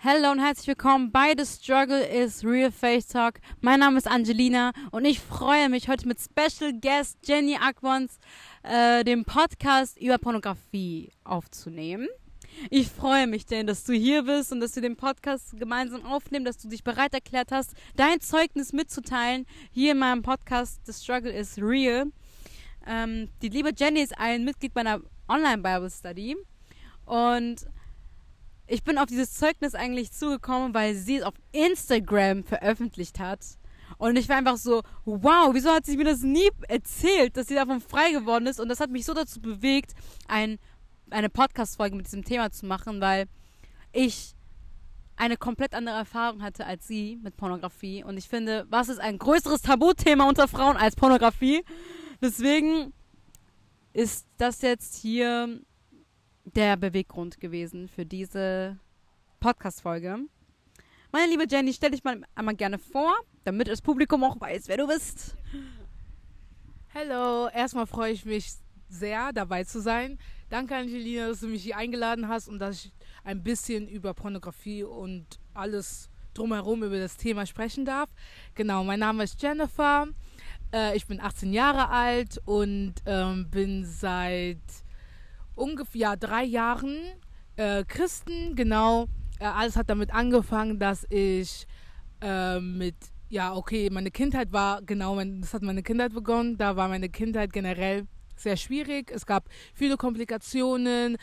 Hallo und herzlich willkommen bei The Struggle is Real Face Talk. Mein Name ist Angelina und ich freue mich, heute mit Special Guest Jenny Akwons den Podcast über Pornografie aufzunehmen. Ich freue mich, Jenny, dass du hier bist und dass wir den Podcast gemeinsam aufnehmen, dass du dich bereit erklärt hast, dein Zeugnis mitzuteilen hier in meinem Podcast The Struggle is Real. Die liebe Jenny ist ein Mitglied meiner Online-Bible-Study und ich bin auf dieses Zeugnis eigentlich zugekommen, weil sie es auf Instagram veröffentlicht hat. Und ich war einfach so, wow, wieso hat sie mir das nie erzählt, dass sie davon frei geworden ist? Und das hat mich so dazu bewegt, eine Podcast-Folge mit diesem Thema zu machen, weil ich eine komplett andere Erfahrung hatte als sie mit Pornografie. Und ich finde, was ist ein größeres Tabuthema unter Frauen als Pornografie? Deswegen ist das jetzt hier der Beweggrund gewesen für diese Podcast-Folge. Meine liebe Jenny, stell dich mal einmal gerne vor, damit das Publikum auch weiß, wer du bist. Hallo, erstmal freue ich mich sehr, dabei zu sein. Danke, Angelina, dass du mich hier eingeladen hast und dass ich ein bisschen über Pornografie und alles drumherum über das Thema sprechen darf. Genau, mein Name ist Jennifer, ich bin 18 Jahre alt und bin seit ungefähr 3 Jahren Christen, genau. Alles hat damit angefangen, dass ich meine Kindheit war, das hat meine Kindheit begonnen. Da war meine Kindheit generell sehr schwierig. Es gab viele Komplikationen,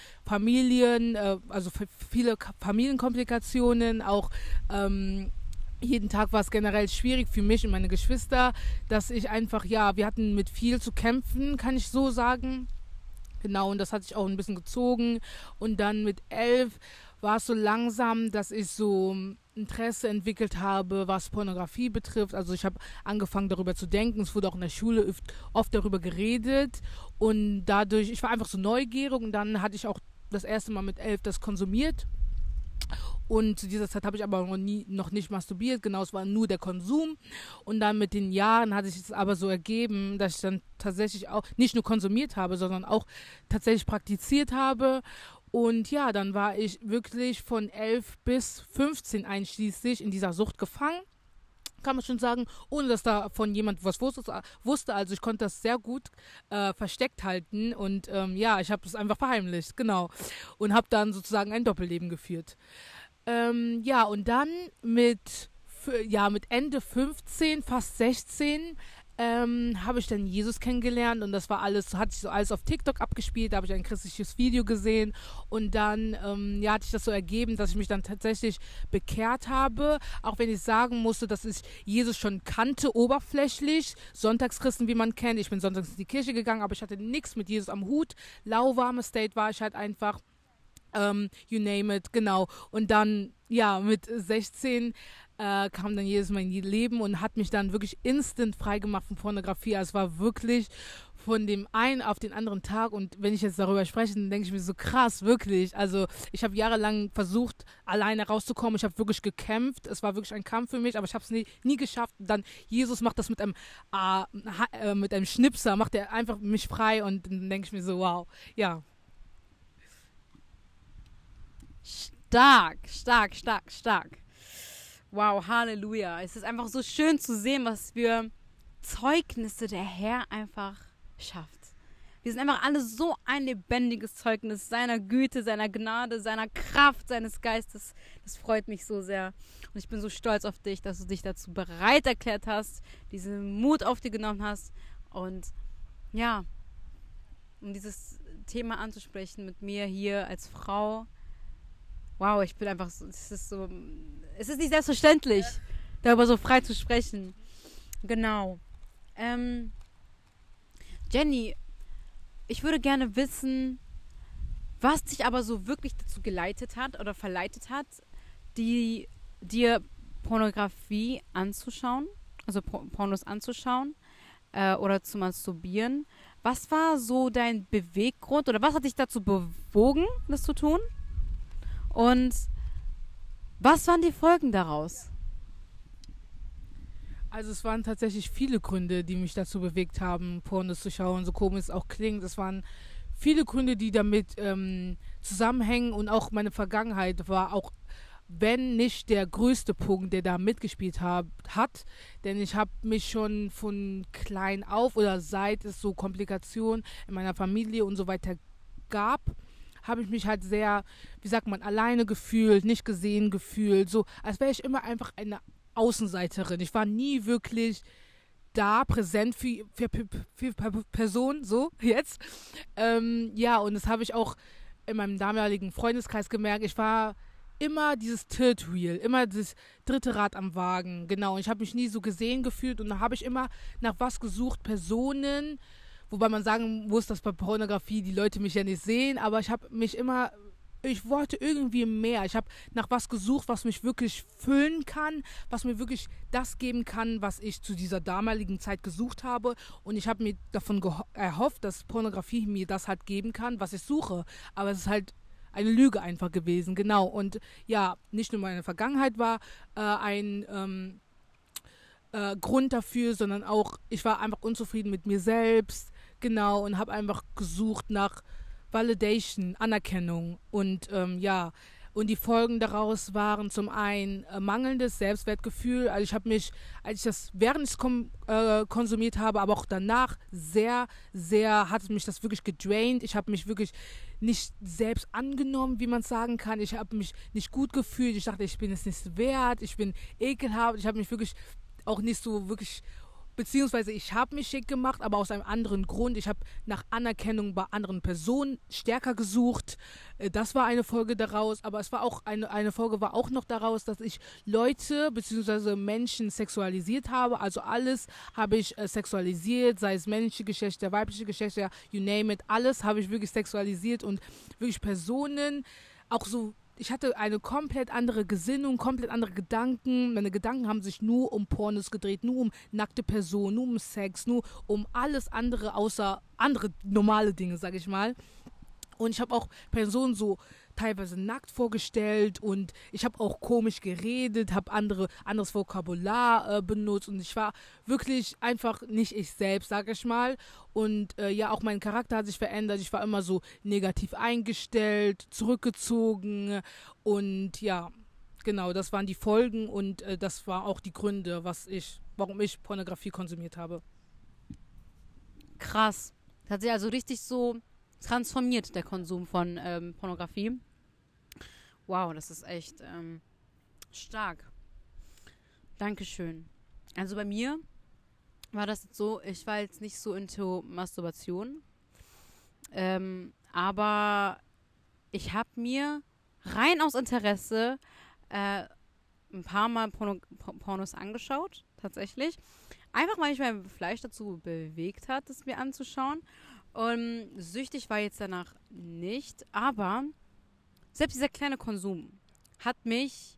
viele Familienkomplikationen, auch jeden Tag war es generell schwierig für mich und meine Geschwister, dass ich einfach, wir hatten mit viel zu kämpfen, kann ich so sagen. Genau, und das hat sich auch ein bisschen gezogen. Und dann mit 11 war es so langsam, dass ich so Interesse entwickelt habe, was Pornografie betrifft. Also ich habe angefangen, darüber zu denken. Es wurde auch in der Schule oft darüber geredet. Und dadurch, ich war einfach so neugierig. Und dann hatte ich auch das erste Mal mit 11 das konsumiert. Und zu dieser Zeit habe ich aber noch nicht masturbiert, genau, es war nur der Konsum. Und dann mit den Jahren hat sich es aber so ergeben, dass ich dann tatsächlich auch nicht nur konsumiert habe, sondern auch tatsächlich praktiziert habe. Und ja, dann war ich wirklich von 11 bis 15 einschließlich in dieser Sucht gefangen. Kann man schon sagen, ohne dass da von jemand was wusste. Also ich konnte das sehr gut versteckt halten und ich habe es einfach verheimlicht, genau. Und habe dann sozusagen ein Doppelleben geführt. Und dann mit Ende 15, fast 16, habe ich dann Jesus kennengelernt und das war alles, hat sich so alles auf TikTok abgespielt, da habe ich ein christliches Video gesehen und dann hat sich das so ergeben, dass ich mich dann tatsächlich bekehrt habe, auch wenn ich sagen musste, dass ich Jesus schon kannte, oberflächlich, Sonntagschristen, wie man kennt, ich bin sonntags in die Kirche gegangen, aber ich hatte nichts mit Jesus am Hut, lauwarme State war ich halt einfach, you name it, genau. Und dann, mit 16 kam dann Jesus in mein Leben und hat mich dann wirklich instant freigemacht von Pornografie. Also es war wirklich von dem einen auf den anderen Tag und wenn ich jetzt darüber spreche, dann denke ich mir so krass, wirklich. Also ich habe jahrelang versucht, alleine rauszukommen. Ich habe wirklich gekämpft. Es war wirklich ein Kampf für mich, aber ich habe es nie geschafft. Dann Jesus macht das mit einem Schnipser, macht er einfach mich frei und dann denke ich mir so, wow, ja. Stark. Wow, Halleluja. Es ist einfach so schön zu sehen, was für Zeugnisse der Herr einfach schafft. Wir sind einfach alle so ein lebendiges Zeugnis seiner Güte, seiner Gnade, seiner Kraft, seines Geistes. Das freut mich so sehr. Und ich bin so stolz auf dich, dass du dich dazu bereit erklärt hast, diesen Mut auf dir genommen hast und um dieses Thema anzusprechen mit mir hier als Frau. Wow, ich bin einfach so, es ist nicht selbstverständlich, darüber so frei zu sprechen. Genau. Jenny, ich würde gerne wissen, was dich aber so wirklich dazu geleitet hat oder verleitet hat, dir Pornografie anzuschauen, also Pornos anzuschauen oder zu masturbieren. Was war so dein Beweggrund oder was hat dich dazu bewogen, das zu tun? Und was waren die Folgen daraus? Also es waren tatsächlich viele Gründe, die mich dazu bewegt haben, Pornos zu schauen, so komisch es auch klingt. Es waren viele Gründe, die damit zusammenhängen und auch meine Vergangenheit war auch wenn nicht der größte Punkt, der da mitgespielt hat. Denn ich habe mich schon von klein auf oder seit es so Komplikationen in meiner Familie und so weiter gab, habe ich mich halt sehr, wie sagt man, alleine gefühlt, nicht gesehen gefühlt, so als wäre ich immer einfach eine Außenseiterin. Ich war nie wirklich da, präsent für Personen, so jetzt. Ja, und das habe ich auch in meinem damaligen Freundeskreis gemerkt. Ich war immer dieses Third Wheel, immer das dritte Rad am Wagen, genau. Und ich habe mich nie so gesehen gefühlt und da habe ich immer nach was gesucht, Personen, wobei man sagen muss, dass bei Pornografie die Leute mich ja nicht sehen, aber ich wollte irgendwie mehr. Ich habe nach was gesucht, was mich wirklich füllen kann, was mir wirklich das geben kann, was ich zu dieser damaligen Zeit gesucht habe. Und ich habe mir davon erhofft, dass Pornografie mir das halt geben kann, was ich suche. Aber es ist halt eine Lüge einfach gewesen, genau. Und ja, nicht nur meine Vergangenheit war ein Grund dafür, sondern auch, ich war einfach unzufrieden mit mir selbst, genau, und habe einfach gesucht nach Validation, Anerkennung und ja, und die Folgen daraus waren zum einen mangelndes Selbstwertgefühl. Also ich habe mich, als ich das während ich es konsumiert habe, aber auch danach sehr hat mich das wirklich gedraint. Ich habe mich wirklich nicht selbst angenommen, wie man es sagen kann. Ich habe mich nicht gut gefühlt. Ich dachte, ich bin es nicht wert. Ich bin ekelhaft. Ich habe mich wirklich auch nicht so wirklich, beziehungsweise ich habe mich schick gemacht, aber aus einem anderen Grund. Ich habe nach Anerkennung bei anderen Personen stärker gesucht. Das war eine Folge daraus, aber es war auch eine Folge war auch noch daraus, dass ich Leute beziehungsweise Menschen sexualisiert habe. Also alles habe ich sexualisiert, sei es männliche Geschlechter, weibliche Geschlechter, you name it. Alles habe ich wirklich sexualisiert und wirklich Personen, auch so. Ich hatte eine komplett andere Gesinnung, komplett andere Gedanken. Meine Gedanken haben sich nur um Pornos gedreht, nur um nackte Personen, nur um Sex, nur um alles andere außer andere normale Dinge, sag ich mal. Und ich habe auch Personen so teilweise nackt vorgestellt und ich habe auch komisch geredet, habe anderes Vokabular benutzt und ich war wirklich einfach nicht ich selbst, sag ich mal. Und ja, auch mein Charakter hat sich verändert. Ich war immer so negativ eingestellt, zurückgezogen und ja, genau, das waren die Folgen und das war auch die Gründe, warum ich Pornografie konsumiert habe. Krass. Das hat sich also richtig so transformiert, der Konsum von Pornografie. Wow, das ist echt stark. Dankeschön. Also bei mir war das jetzt so, ich war jetzt nicht so into Masturbation, aber ich habe mir rein aus Interesse ein paar Mal Pornos angeschaut, tatsächlich. Einfach weil mich mein Fleisch dazu bewegt hat, es mir anzuschauen. Und süchtig war jetzt danach nicht, aber selbst dieser kleine Konsum hat mich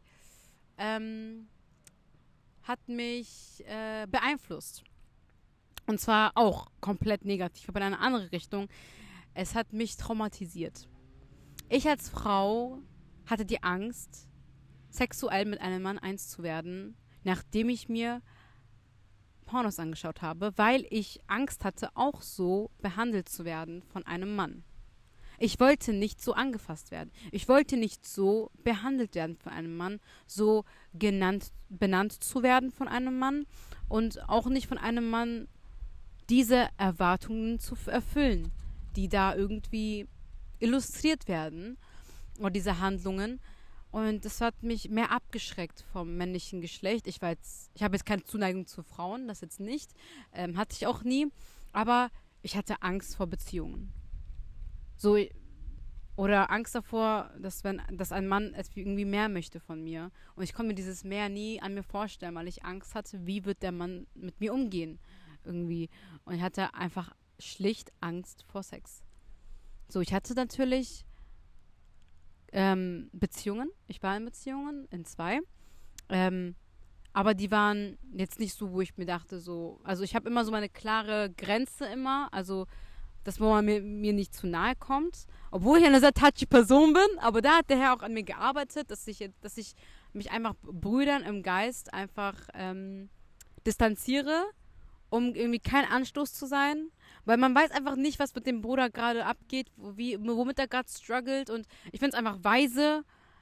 beeinflusst. Und zwar auch komplett negativ, aber in eine andere Richtung. Es hat mich traumatisiert. Ich als Frau hatte die Angst, sexuell mit einem Mann eins zu werden, nachdem ich mir Pornos angeschaut habe, weil ich Angst hatte, auch so behandelt zu werden von einem Mann. Ich wollte nicht so angefasst werden. Ich wollte nicht so behandelt werden von einem Mann, so benannt zu werden von einem Mann und auch nicht von einem Mann diese Erwartungen zu erfüllen, die da irgendwie illustriert werden oder diese Handlungen. Und das hat mich mehr abgeschreckt vom männlichen Geschlecht. Ich habe jetzt keine Zuneigung zu Frauen, das jetzt nicht. Hatte ich auch nie. Aber ich hatte Angst vor Beziehungen. So, oder Angst davor, dass ein Mann irgendwie mehr möchte von mir. Und ich konnte mir dieses Mehr nie an mir vorstellen, weil ich Angst hatte, wie wird der Mann mit mir umgehen. Irgendwie. Und ich hatte einfach schlicht Angst vor Sex. So, ich hatte natürlich Beziehungen. Ich war in Beziehungen, in 2. Aber die waren jetzt nicht so, wo ich mir dachte, so, also ich habe immer so meine klare Grenze immer, also dass man mir nicht zu nahe kommt, obwohl ich eine sehr touchy Person bin, aber da hat der Herr auch an mir gearbeitet, dass ich mich einfach Brüdern im Geist einfach distanziere, um irgendwie kein Anstoß zu sein. Weil man weiß einfach nicht, was mit dem Bruder gerade abgeht, womit er gerade struggelt. Und ich finde es einfach weise,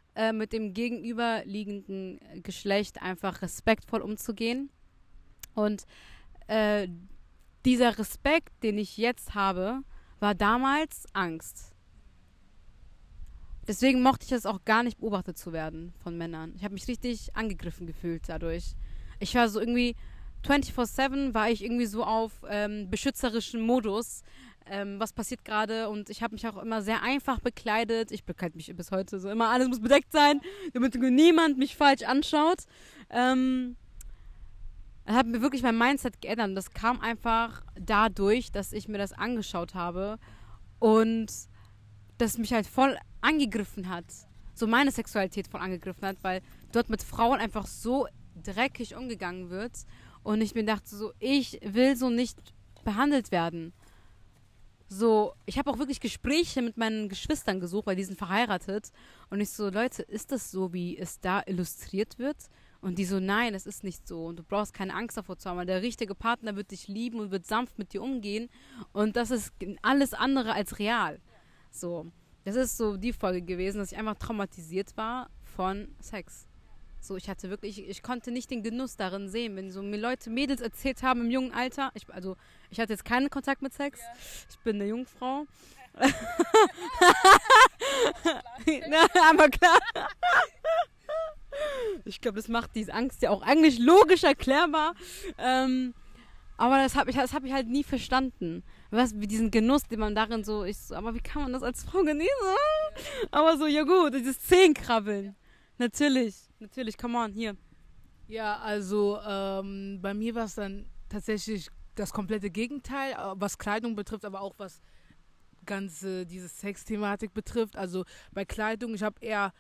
mit dem gegenüberliegenden Geschlecht einfach respektvoll umzugehen. Und dieser Respekt, den ich jetzt habe, war damals Angst. Deswegen mochte ich es auch gar nicht, beobachtet zu werden von Männern. Ich habe mich richtig angegriffen gefühlt dadurch. Ich war so irgendwie 24/7 war ich irgendwie so auf beschützerischen Modus. Was passiert gerade? Und ich habe mich auch immer sehr einfach bekleidet. Ich bekleide mich bis heute so immer. Alles muss bedeckt sein, damit niemand mich falsch anschaut. Hat mir wirklich mein Mindset geändert. Und das kam einfach dadurch, dass ich mir das angeschaut habe und das mich halt voll angegriffen hat. So meine Sexualität voll angegriffen hat, weil dort mit Frauen einfach so dreckig umgegangen wird. Und ich mir dachte so, ich will so nicht behandelt werden. So, ich habe auch wirklich Gespräche mit meinen Geschwistern gesucht, weil die sind verheiratet. Und ich so, Leute, ist das so, wie es da illustriert wird? Und die so, nein, es ist nicht so. Und du brauchst keine Angst davor zu haben, weil der richtige Partner wird dich lieben und wird sanft mit dir umgehen. Und das ist alles andere als real. So, das ist so die Folge gewesen, dass ich einfach traumatisiert war von Sex. So, ich konnte nicht den Genuss darin sehen, wenn so mir Mädels erzählt haben im jungen Alter. Ich hatte jetzt keinen Kontakt mit Sex. Ich bin eine Jungfrau. Aber klar. Ich glaube, das macht diese Angst ja auch eigentlich logisch erklärbar. Aber das hab ich halt nie verstanden. Wie diesen Genuss, den man darin aber wie kann man das als Frau genießen? Aber so, ja gut, dieses Zehenkrabbeln. Natürlich, come on, hier. Ja, also bei mir war es dann tatsächlich das komplette Gegenteil, was Kleidung betrifft, aber auch was diese Sexthematik betrifft. Also bei Kleidung, ich habe eher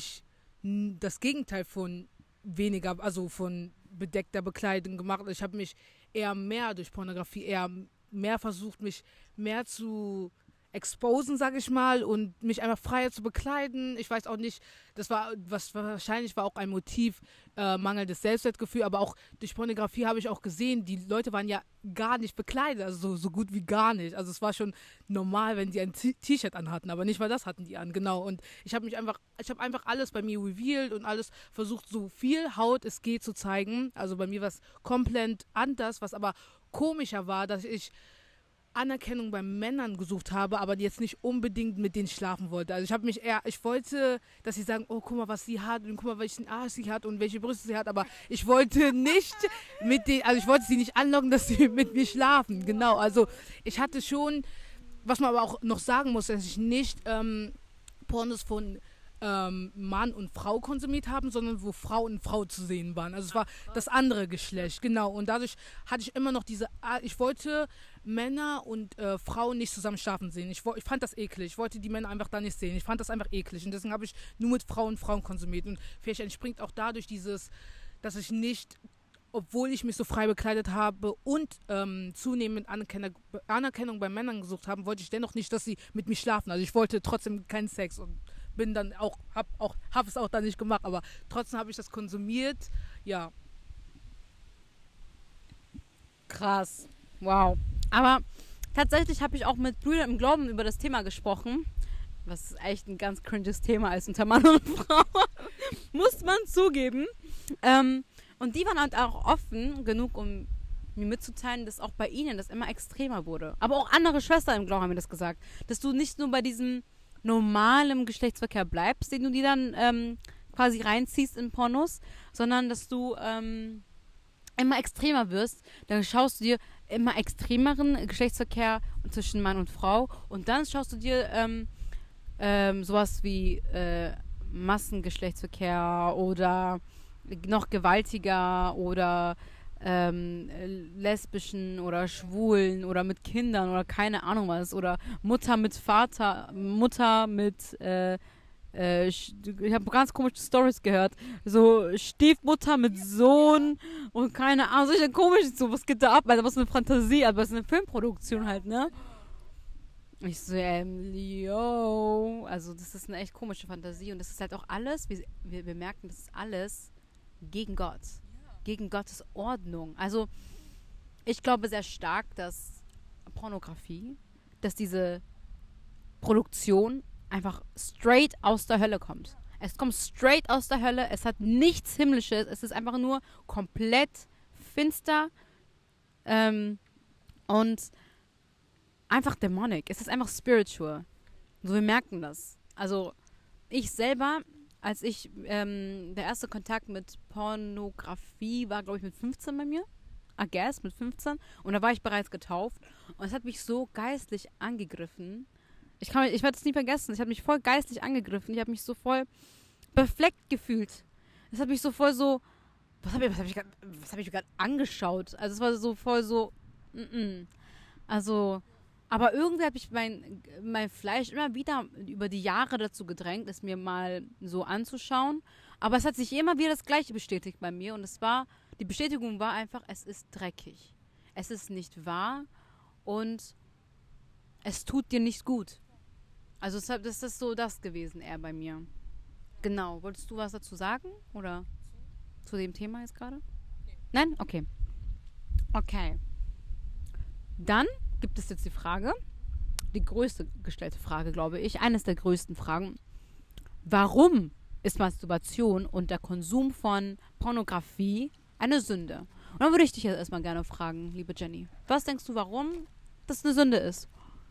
das Gegenteil von weniger, also von bedeckter Bekleidung gemacht. Ich habe mich eher mehr durch Pornografie, eher mehr versucht, mich mehr zu exposen, sag ich mal, und mich einfach freier zu bekleiden. Ich weiß auch nicht, wahrscheinlich war auch ein Motiv, mangelndes Selbstwertgefühl, aber auch durch Pornografie habe ich auch gesehen, die Leute waren ja gar nicht bekleidet, also so gut wie gar nicht. Also es war schon normal, wenn die ein T-Shirt anhatten, aber nicht mal das hatten die an, genau. Und ich habe einfach alles bei mir revealed und alles versucht, so viel Haut es geht zu zeigen. Also bei mir war es komplett anders, was aber komischer war, dass ich Anerkennung bei Männern gesucht habe, aber jetzt nicht unbedingt mit denen schlafen wollte. Also ich wollte, dass sie sagen, oh, guck mal, was sie hat und guck mal, welchen Arsch sie hat und welche Brüste sie hat, aber ich wollte nicht ich wollte sie nicht anlocken, dass sie mit mir schlafen. Genau, also ich hatte schon, was man aber auch noch sagen muss, dass ich nicht Pornos von Mann und Frau konsumiert haben, sondern wo Frau und Frau zu sehen waren. Also es war das andere Geschlecht, genau. Und dadurch hatte ich immer noch ich wollte Männer und Frauen nicht zusammen schlafen sehen. Ich fand das eklig. Ich wollte die Männer einfach da nicht sehen. Ich fand das einfach eklig. Und deswegen habe ich nur mit Frauen konsumiert. Und vielleicht entspringt auch dadurch dass ich nicht, obwohl ich mich so frei bekleidet habe und zunehmend Anerkennung bei Männern gesucht habe, wollte ich dennoch nicht, dass sie mit mir schlafen. Also ich wollte trotzdem keinen Sex und bin dann hab es auch dann nicht gemacht, aber trotzdem habe ich das konsumiert, ja. Krass, wow. Aber tatsächlich habe ich auch mit Brüdern im Glauben über das Thema gesprochen, was echt ein ganz cringes Thema ist unter Mann und Frau, muss man zugeben. Und die waren halt auch offen genug, um mir mitzuteilen, dass auch bei ihnen das immer extremer wurde. Aber auch andere Schwestern im Glauben haben mir das gesagt, dass du nicht nur bei diesem normalem Geschlechtsverkehr bleibst, den du dir dann quasi reinziehst in Pornos, sondern dass du immer extremer wirst. Dann schaust du dir immer extremeren Geschlechtsverkehr zwischen Mann und Frau und dann schaust du dir sowas wie Massengeschlechtsverkehr oder noch gewaltiger oder lesbischen oder schwulen oder mit Kindern oder keine Ahnung was oder Mutter mit Vater, Mutter mit ich habe ganz komische Stories gehört, so Stiefmutter mit Sohn und keine Ahnung, solche komischen, so was geht da ab, also was eine Fantasie, aber was eine Filmproduktion halt, ne? Ich so, yo, also das ist eine echt komische Fantasie und das ist halt auch alles, wir merken, das ist alles gegen Gott. Gegen Gottes Ordnung. Also ich glaube sehr stark, dass Pornografie, dass diese Produktion einfach straight aus der Hölle kommt. Es kommt straight aus der Hölle. Es hat nichts Himmlisches. Es ist einfach nur komplett finster und einfach demonic. Es ist einfach spiritual. So, wir merken das. Also, ich selber, als ich, der erste Kontakt mit Pornografie war, glaube ich, mit 15 bei mir. I guess, mit 15. Und da war ich bereits getauft. Und es hat mich so geistlich angegriffen. Ich werde es nie vergessen. Es hat mich voll geistlich angegriffen. Ich habe mich so voll befleckt gefühlt. Es hat mich so voll so, was habe ich gerade angeschaut? Also es war so voll so, Also, aber irgendwie habe ich mein Fleisch immer wieder über die Jahre dazu gedrängt, es mir mal so anzuschauen. Aber es hat sich immer wieder das Gleiche bestätigt bei mir. Und die Bestätigung war einfach, es ist dreckig. Es ist nicht wahr und es tut dir nicht gut. Also das ist so das gewesen eher bei mir. Genau. Wolltest du was dazu sagen? Oder zu dem Thema jetzt gerade? Nein? Okay. Okay. Dann gibt es jetzt die Frage, die größte gestellte Frage, glaube ich, eines der größten Fragen. Warum ist Masturbation und der Konsum von Pornografie eine Sünde? Und dann würde ich dich jetzt erstmal gerne fragen, liebe Jenny. Was denkst du, warum das eine Sünde ist?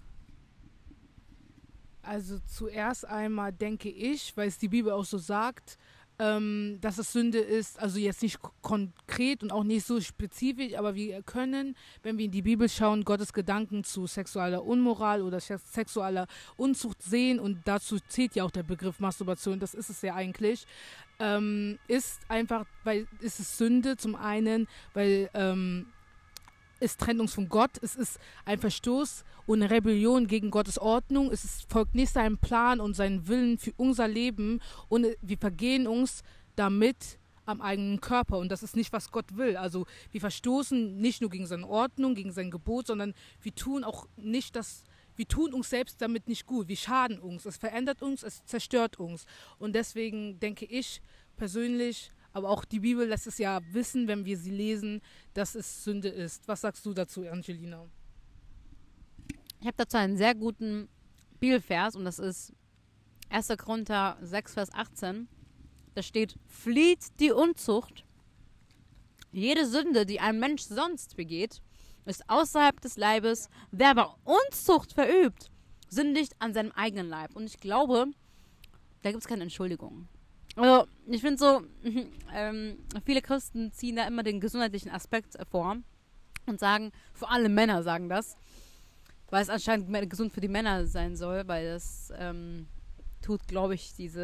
Also zuerst einmal denke ich, weil es die Bibel auch so sagt, dass es Sünde ist, also jetzt nicht konkret und auch nicht so spezifisch, aber wir können, wenn wir in die Bibel schauen, Gottes Gedanken zu sexueller Unmoral oder sexueller Unzucht sehen, und dazu zählt ja auch der Begriff Masturbation, das ist es ja eigentlich, ist einfach, weil es ist Sünde zum einen, weil es trennt uns von Gott, es ist ein Verstoß und eine Rebellion gegen Gottes Ordnung, folgt nicht seinem Plan und seinem Willen für unser Leben, und wir vergehen uns damit am eigenen Körper, und das ist nicht, was Gott will. Also wir verstoßen nicht nur gegen seine Ordnung, gegen sein Gebot, sondern wir tun uns selbst damit nicht gut, wir schaden uns, es verändert uns, es zerstört uns, und deswegen denke ich persönlich, aber auch die Bibel lässt es ja wissen, wenn wir sie lesen, dass es Sünde ist. Was sagst du dazu, Angelina? Ich habe dazu einen sehr guten Bibelvers, und das ist 1. Korinther 6, Vers 18. Da steht: Flieht die Unzucht. Jede Sünde, die ein Mensch sonst begeht, ist außerhalb des Leibes. Wer aber Unzucht verübt, sündigt an seinem eigenen Leib. Und ich glaube, da gibt es keine Entschuldigung. Also, ich finde so, viele Christen ziehen da immer den gesundheitlichen Aspekt vor und sagen, vor allem Männer sagen das, weil es anscheinend gesund für die Männer sein soll, weil das tut, glaube ich, ich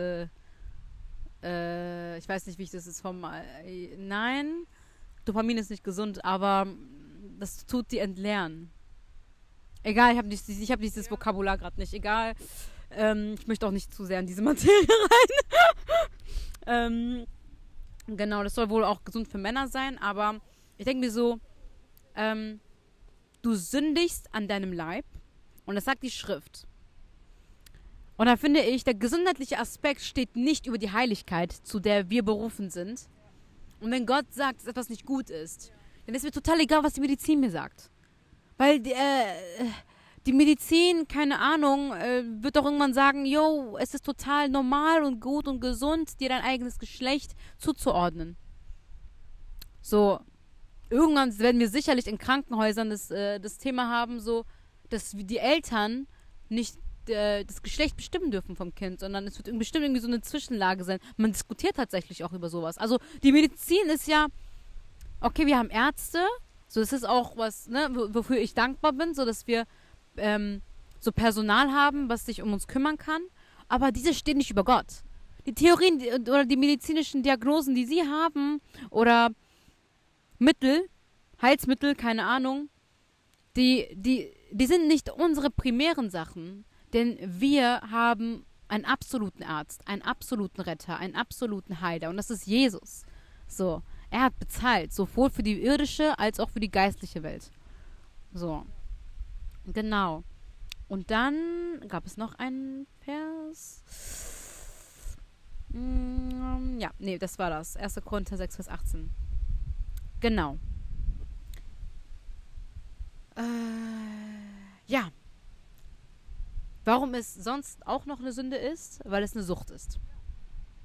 weiß nicht, wie ich das jetzt nein, Dopamin ist nicht gesund, aber das tut die entleeren. Egal, ich hab dieses Vokabular gerade nicht, egal. Ich möchte auch nicht zu sehr in diese Materie rein. Genau, das soll wohl auch gesund für Männer sein, aber ich denke mir so, du sündigst an deinem Leib, und das sagt die Schrift. Und da finde ich, der gesundheitliche Aspekt steht nicht über die Heiligkeit, zu der wir berufen sind. Und wenn Gott sagt, dass etwas nicht gut ist, dann ist mir total egal, was die Medizin mir sagt. Weil die Medizin, keine Ahnung, wird doch irgendwann sagen, yo, es ist total normal und gut und gesund, dir dein eigenes Geschlecht zuzuordnen. So, irgendwann werden wir sicherlich in Krankenhäusern das Thema haben, so, dass die Eltern nicht das Geschlecht bestimmen dürfen vom Kind, sondern es wird bestimmt irgendwie so eine Zwischenlage sein. Man diskutiert tatsächlich auch über sowas. Also die Medizin ist ja, okay, wir haben Ärzte, so, das ist auch was, ne, wofür ich dankbar bin, so dass wir so Personal haben, was sich um uns kümmern kann, aber diese stehen nicht über Gott. Die Theorien oder die medizinischen Diagnosen, die sie haben, oder Heilsmittel, keine Ahnung, die sind nicht unsere primären Sachen, denn wir haben einen absoluten Arzt, einen absoluten Retter, einen absoluten Heiler, und das ist Jesus. So, er hat bezahlt, sowohl für die irdische als auch für die geistliche Welt. So. Genau. Und dann gab es noch einen Vers. Ja, nee, das war das. 1. Korinther 6, Vers 18. Genau. Ja. Warum es sonst auch noch eine Sünde ist? Weil es eine Sucht ist.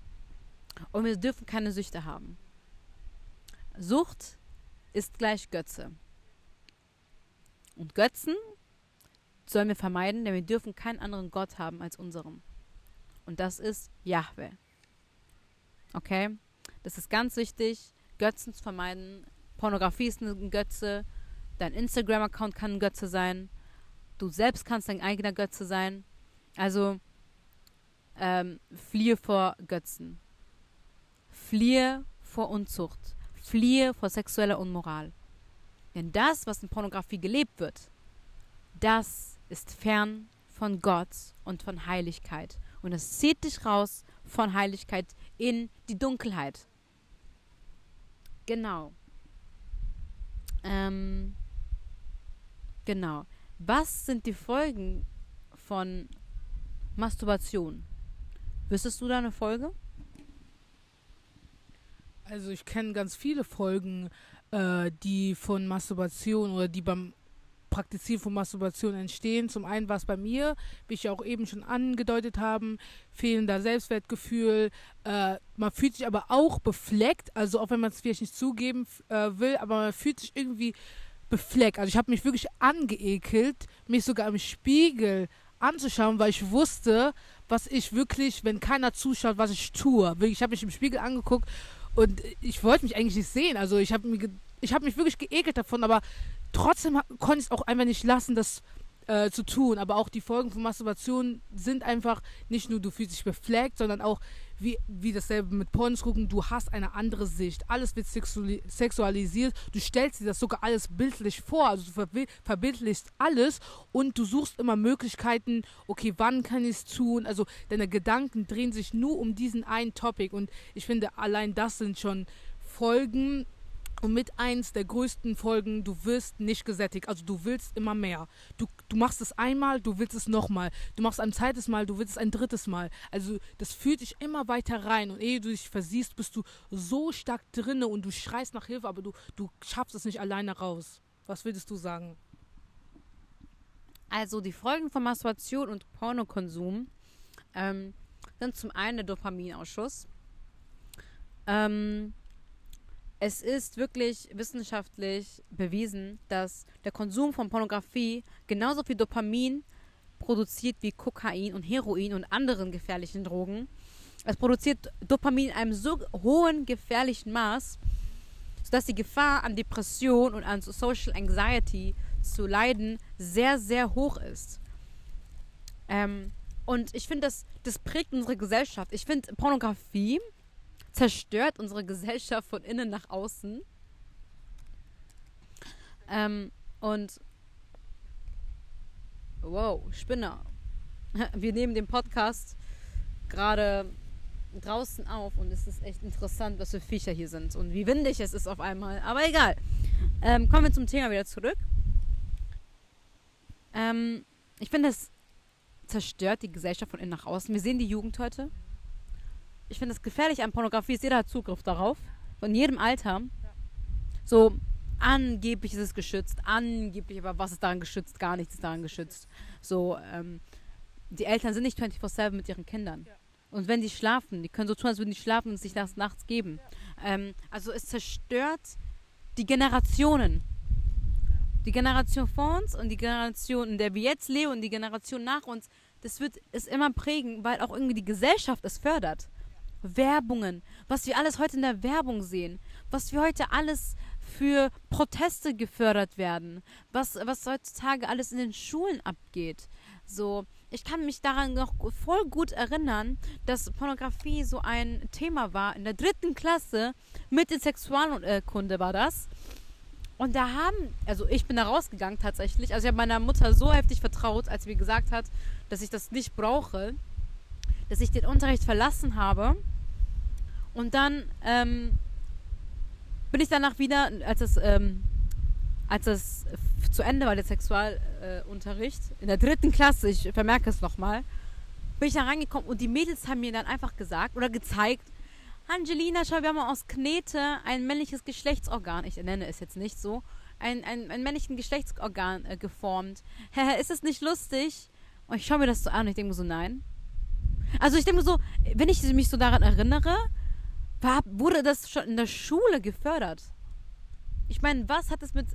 Und wir dürfen keine Süchte haben. Sucht ist gleich Götze. Und Götzen sollen wir vermeiden, denn wir dürfen keinen anderen Gott haben als unseren. Und das ist Jahwe. Okay? Das ist ganz wichtig, Götzen zu vermeiden. Pornografie ist eine Götze. Dein Instagram-Account kann ein Götze sein. Du selbst kannst dein eigener Götze sein. Also, fliehe vor Götzen. Fliehe vor Unzucht. Fliehe vor sexueller Unmoral. Denn das, was in Pornografie gelebt wird, das ist fern von Gott und von Heiligkeit. Und es zieht dich raus von Heiligkeit in die Dunkelheit. Genau. Genau. Was sind die Folgen von Masturbation? Wüsstest du da eine Folge? Also ich kenne ganz viele Folgen, die von Masturbation oder die beim Praktizieren von Masturbation entstehen. Zum einen war es bei mir, wie ich auch eben schon angedeutet habe, fehlender Selbstwertgefühl. Man fühlt sich aber auch befleckt, also auch wenn man es vielleicht nicht zugeben will, aber man fühlt sich irgendwie befleckt. Also ich habe mich wirklich angeekelt, mich sogar im Spiegel anzuschauen, weil ich wusste, was ich wirklich, wenn keiner zuschaut, was ich tue. Ich habe mich im Spiegel angeguckt und ich wollte mich eigentlich nicht sehen. Also ich habe mich wirklich geekelt davon, aber trotzdem konnte ich es auch einfach nicht lassen, das zu tun. Aber auch die Folgen von Masturbation sind einfach nicht nur, du fühlst dich befleckt, sondern auch wie dasselbe mit Pornos gucken, du hast eine andere Sicht. Alles wird sexualisiert. Du stellst dir das sogar alles bildlich vor. Also du verbildlichst alles und du suchst immer Möglichkeiten, okay, wann kann ich es tun? Also deine Gedanken drehen sich nur um diesen einen Topic und ich finde, allein das sind schon Folgen. Und mit eins der größten Folgen, du wirst nicht gesättigt. Also du willst immer mehr. Du machst es einmal, du willst es nochmal. Du machst ein zweites Mal, du willst es ein drittes Mal. Also das führt dich immer weiter rein. Und ehe du dich versiehst, bist du so stark drinne und du schreist nach Hilfe, aber du schaffst es nicht alleine raus. Was würdest du sagen? Also die Folgen von Masturbation und Pornokonsum sind zum einen der Dopaminausschuss. Es ist wirklich wissenschaftlich bewiesen, dass der Konsum von Pornografie genauso viel Dopamin produziert wie Kokain und Heroin und anderen gefährlichen Drogen. Es produziert Dopamin in einem so hohen gefährlichen Maß, sodass die Gefahr an Depression und an Social Anxiety zu leiden sehr, sehr hoch ist. Und ich finde, das prägt unsere Gesellschaft. Ich finde, Pornografie zerstört unsere Gesellschaft von innen nach außen. Und wow, Spinner. Wir nehmen den Podcast gerade draußen auf und es ist echt interessant, was für Viecher hier sind und wie windig es ist auf einmal. Aber egal. Kommen wir zum Thema wieder zurück. Ich finde, es zerstört die Gesellschaft von innen nach außen. Wir sehen die Jugend heute. Ich finde es gefährlich an Pornografie, ist jeder hat Zugriff darauf. Von jedem Alter. So, angeblich ist es geschützt, angeblich, aber was ist daran geschützt? Gar nichts ist daran geschützt. So, die Eltern sind nicht 24/7 mit ihren Kindern. Und wenn die schlafen, die können so tun, als würden die schlafen und es sich das nachts geben. Also es zerstört die Generationen. Die Generation vor uns und die Generation, in der wir jetzt leben und die Generation nach uns, das wird es immer prägen, weil auch irgendwie die Gesellschaft es fördert. Werbungen, was wir alles heute in der Werbung sehen, was wir heute alles für Proteste gefördert werden, was heutzutage alles in den Schulen abgeht. So, ich kann mich daran noch voll gut erinnern, dass Pornografie so ein Thema war in der 3. Klasse mit in Sexualkunde war das. Und also ich bin da rausgegangen tatsächlich, also ich habe meiner Mutter so heftig vertraut, als sie mir gesagt hat, dass ich das nicht brauche, dass ich den Unterricht verlassen habe. Und dann bin ich danach wieder, als es zu Ende war, der Sexualunterricht, in der 3. Klasse, ich vermerke es nochmal, bin ich da reingekommen und die Mädels haben mir dann einfach gesagt oder gezeigt, Angelina, schau, wir haben aus Knete ein männliches Geschlechtsorgan, ich nenne es jetzt nicht so, ein männlichen Geschlechtsorgan geformt. Ist es nicht lustig? Und ich schaue mir das so an und ich denke mir so, nein. Also ich denke mir so, wenn ich mich so daran erinnere, wurde das schon in der Schule gefördert? Ich meine, was hat das mit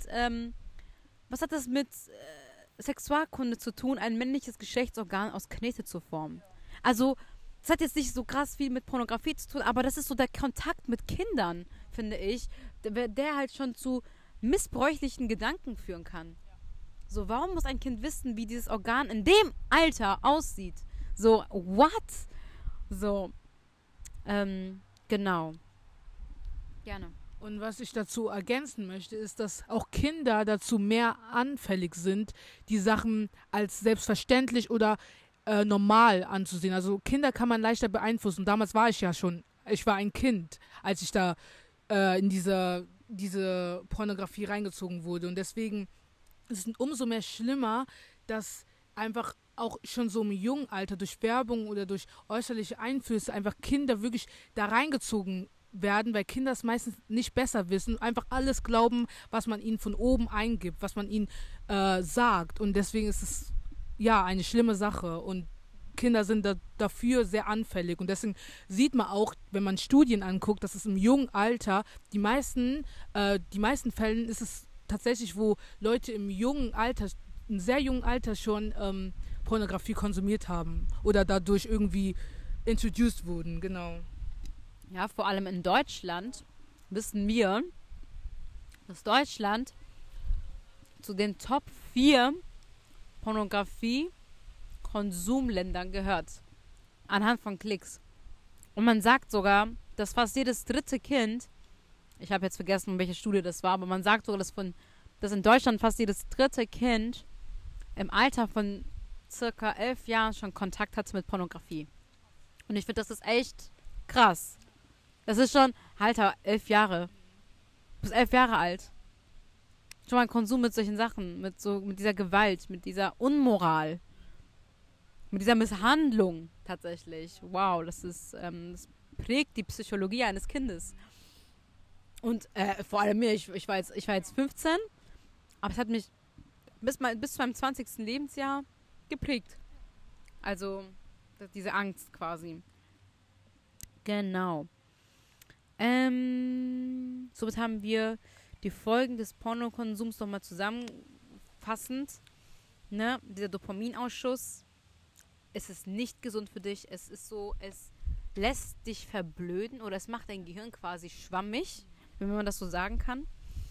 Sexualkunde zu tun, ein männliches Geschlechtsorgan aus Knete zu formen? Also, das hat jetzt nicht so krass viel mit Pornografie zu tun, aber das ist so der Kontakt mit Kindern, finde ich, der halt schon zu missbräuchlichen Gedanken führen kann. So, warum muss ein Kind wissen, wie dieses Organ in dem Alter aussieht? So, what? So, genau. Gerne. Und was ich dazu ergänzen möchte, ist, dass auch Kinder dazu mehr anfällig sind, die Sachen als selbstverständlich oder normal anzusehen. Also Kinder kann man leichter beeinflussen. Damals war ich war ein Kind, als ich da in diese Pornografie reingezogen wurde. Und deswegen ist es umso mehr schlimmer, dass einfach auch schon so im jungen Alter durch Werbung oder durch äußerliche Einflüsse einfach Kinder wirklich da reingezogen werden, weil Kinder es meistens nicht besser wissen, einfach alles glauben, was man ihnen von oben eingibt, was man ihnen sagt. Und deswegen ist es eine schlimme Sache und Kinder sind dafür sehr anfällig und deswegen sieht man auch, wenn man Studien anguckt, dass es im jungen Alter, die meisten Fällen ist es tatsächlich, wo Leute im sehr jungen Alter schon Pornografie konsumiert haben oder dadurch irgendwie introduced wurden, genau. Ja, vor allem in Deutschland wissen wir, dass Deutschland zu den Top 4 Pornografie-Konsumländern gehört. Anhand von Klicks. Und man sagt sogar, dass fast jedes dritte Kind, ich habe jetzt vergessen, welche Studie das war, aber man sagt sogar, dass in Deutschland fast jedes dritte Kind im Alter von circa 11 Jahren schon Kontakt hatte mit Pornografie. Und ich finde, das ist echt krass. Das ist schon, Alter, 11 Jahre. Du bist 11 Jahre alt. Schon mal ein Konsum mit solchen Sachen, mit dieser Gewalt, mit dieser Unmoral, mit dieser Misshandlung tatsächlich. Wow, das prägt die Psychologie eines Kindes. Und vor allem mir, ich war jetzt 15, aber es hat mich bis zu meinem 20. Lebensjahr geprägt. Also diese Angst quasi. Genau. Somit haben wir die Folgen des Pornokonsums nochmal zusammenfassend. Ne? Dieser Dopaminausschuss, es ist nicht gesund für dich. Es ist so, es lässt dich verblöden oder es macht dein Gehirn quasi schwammig, wenn man das so sagen kann.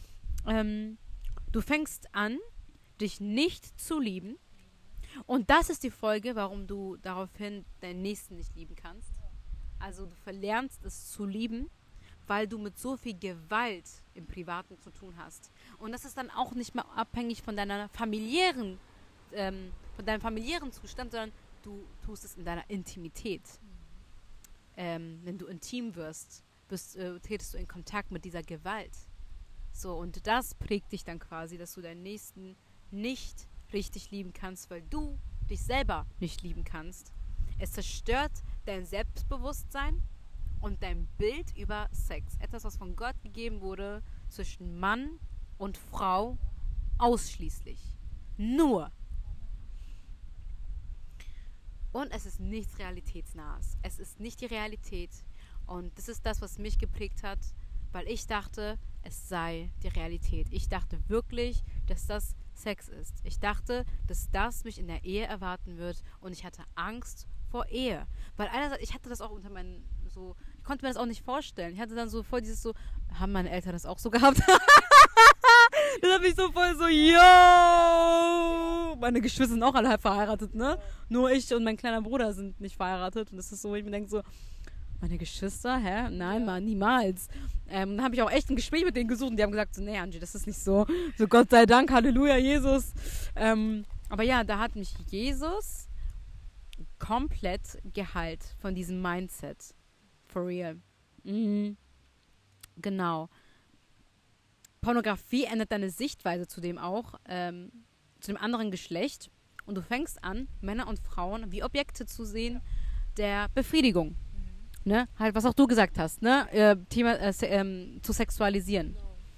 Du fängst an, dich nicht zu lieben. Und das ist die Folge, warum du daraufhin deinen Nächsten nicht lieben kannst. Also du verlernst es zu lieben, weil du mit so viel Gewalt im Privaten zu tun hast. Und das ist dann auch nicht mehr abhängig von deinem familiären Zustand, sondern du tust es in deiner Intimität. Wenn du intim wirst, tretest du in Kontakt mit dieser Gewalt. So, und das prägt dich dann quasi, dass du deinen Nächsten nicht richtig lieben kannst, weil du dich selber nicht lieben kannst. Es zerstört dein Selbstbewusstsein und dein Bild über Sex. Etwas, was von Gott gegeben wurde, zwischen Mann und Frau ausschließlich. Nur. Und es ist nichts Realitätsnahes. Es ist nicht die Realität. Und das ist das, was mich geprägt hat, weil ich dachte, es sei die Realität. Ich dachte wirklich, dass das Sex ist. Ich dachte, dass das mich in der Ehe erwarten wird und ich hatte Angst vor Ehe. Weil einerseits, ich hatte das auch ich konnte mir das auch nicht vorstellen. Ich hatte dann so voll haben meine Eltern das auch so gehabt? Das hat mich so voll so, yo! Meine Geschwister sind auch alle halb verheiratet, ne? Nur ich und mein kleiner Bruder sind nicht verheiratet und das ist so, wo ich mir denke so, meine Geschwister, hä? Nein, Mann, niemals. Dann habe ich auch echt ein Gespräch mit denen gesucht und die haben gesagt so, nee, Angie, das ist nicht so. So, Gott sei Dank, Halleluja, Jesus. Aber ja, da hat mich Jesus komplett geheilt von diesem Mindset. For real. Mhm. Genau. Pornografie ändert deine Sichtweise zudem auch, zu dem anderen Geschlecht. Und du fängst an, Männer und Frauen wie Objekte zu sehen der Befriedigung. Ne? Halt, was auch du gesagt hast, ne? Thema zu sexualisieren.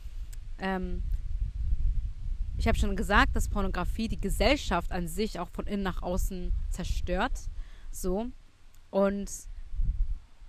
Ich habe schon gesagt, dass Pornografie die Gesellschaft an sich auch von innen nach außen zerstört. So. Und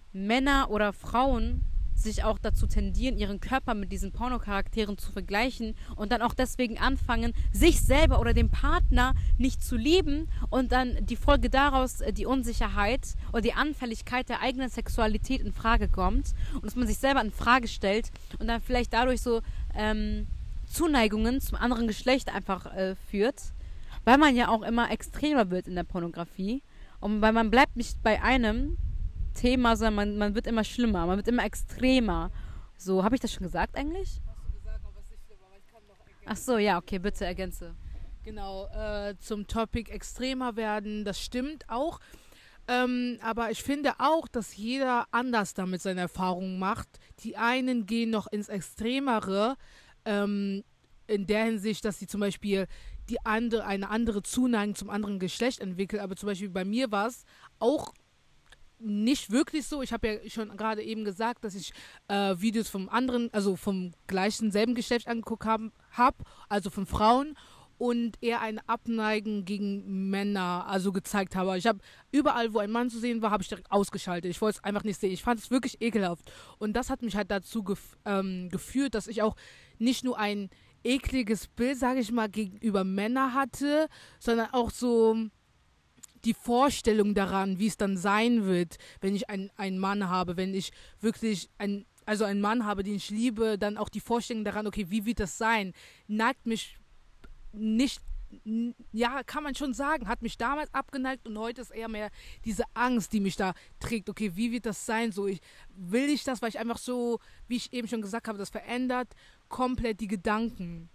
Männer oder Frauen sich auch dazu tendieren, ihren Körper mit diesen Pornocharakteren zu vergleichen und dann auch deswegen anfangen, sich selber oder den Partner nicht zu lieben und dann die Folge daraus die Unsicherheit oder die Anfälligkeit der eigenen Sexualität in Frage kommt und dass man sich selber in Frage stellt und dann vielleicht dadurch so Zuneigungen zum anderen Geschlecht einfach führt, weil man ja auch immer extremer wird in der Pornografie und weil man bleibt nicht bei einem Thema, sondern man wird immer schlimmer, man wird immer extremer. So, habe ich das schon gesagt eigentlich? Hast du gesagt, aber es ist nicht schlimm, aber ich kann noch ergänzen. Ach so, ja, okay, bitte ergänze. Genau, zum Topic extremer werden, das stimmt auch. Aber ich finde auch, dass jeder anders damit seine Erfahrungen macht. Die einen gehen noch ins Extremere, in der Hinsicht, dass sie zum Beispiel eine andere Zuneigung zum anderen Geschlecht entwickeln. Aber zum Beispiel bei mir war es auch nicht wirklich so. Ich habe ja schon gerade eben gesagt, dass ich Videos vom anderen, also vom gleichen, selben Geschlecht angeguckt habe, also von Frauen und eher eine Abneigung gegen Männer also gezeigt habe. Ich habe überall, wo ein Mann zu sehen war, habe ich direkt ausgeschaltet. Ich wollte es einfach nicht sehen. Ich fand es wirklich ekelhaft. Und das hat mich halt dazu geführt, dass ich auch nicht nur ein ekliges Bild, sage ich mal, gegenüber Männern hatte, sondern auch so die Vorstellung daran, wie es dann sein wird, wenn ich einen Mann habe, wenn ich wirklich einen Mann habe, den ich liebe, dann auch die Vorstellung daran, okay, wie wird das sein, neigt mich nicht, ja, kann man schon sagen, hat mich damals abgeneigt und heute ist eher mehr diese Angst, die mich da trägt, okay, wie wird das sein, so, will ich das, weil ich einfach so, wie ich eben schon gesagt habe, das verändert komplett die Gedanken.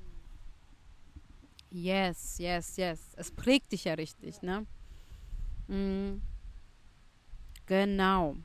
Yes. Es prägt dich ja richtig, ne? Mhm. Genau.